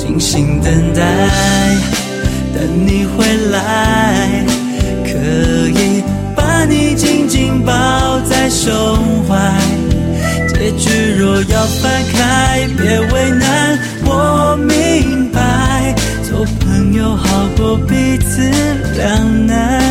静心等待，等你回来，可以把你紧紧抱在手怀。结局若要翻开，别为难，我明白，做朋友好过彼此两难。